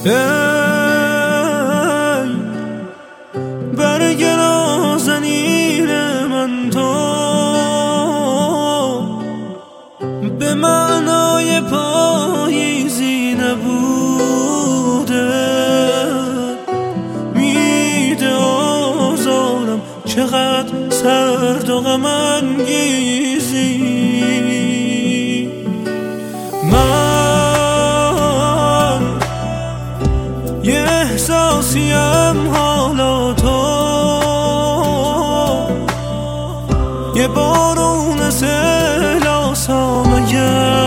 ای برگ نازنین من تو به معنای پاییزی نبوده، میده آزارم چقدر سرد و غم انگیزی. من یه احساسیم حالا تو، یه بارون سیل آسامیم.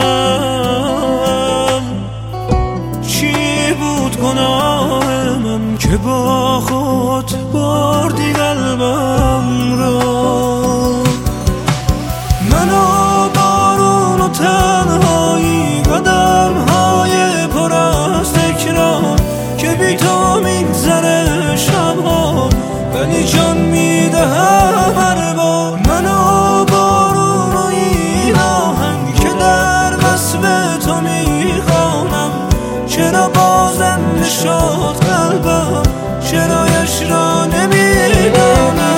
چی بود گناه من که با خود بردی قلبم رو؟ منو بارون و تنهایی، قدم های پر از تکرار که بی تو میگذره شبها، ولی جان میدهم هر بار. منو بارون و این آهنگ که در وصف تو میخوانم، چرا بازم نشد قلبم، چرایش را نمیدانم.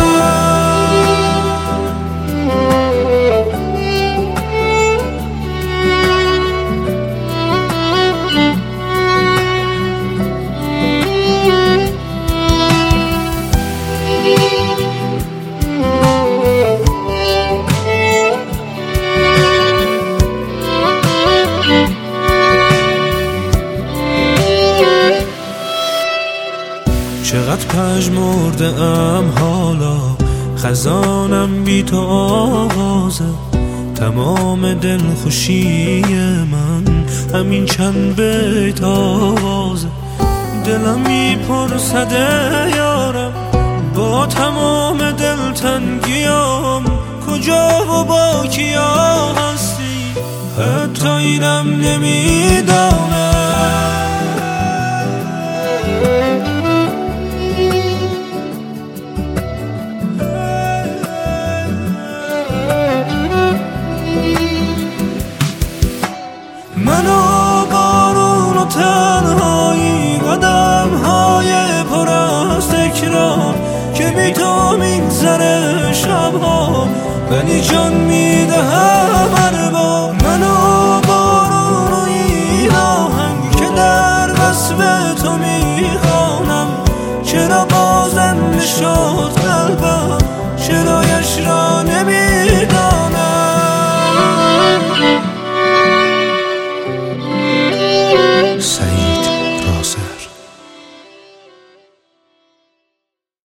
چقدر پژمرده ام حالا، خزانم بی تو آغازه. تمام دلخوشی من همین چند بیت آوازه. دلم میپرسد یارم با تمام دلتنگیام، کجا و با کیا هستی؟ حتی اینم نمیدانم. منو بارون و تنهایی، قدم های پر از تکرار که بی تو میگذره شبها، ولی جان میدهم هر بار. منو بارون و این آهنگ که در وصف تو میخوانم، چرا بازم نشد قلبم، چرایش را نمیدانم. Say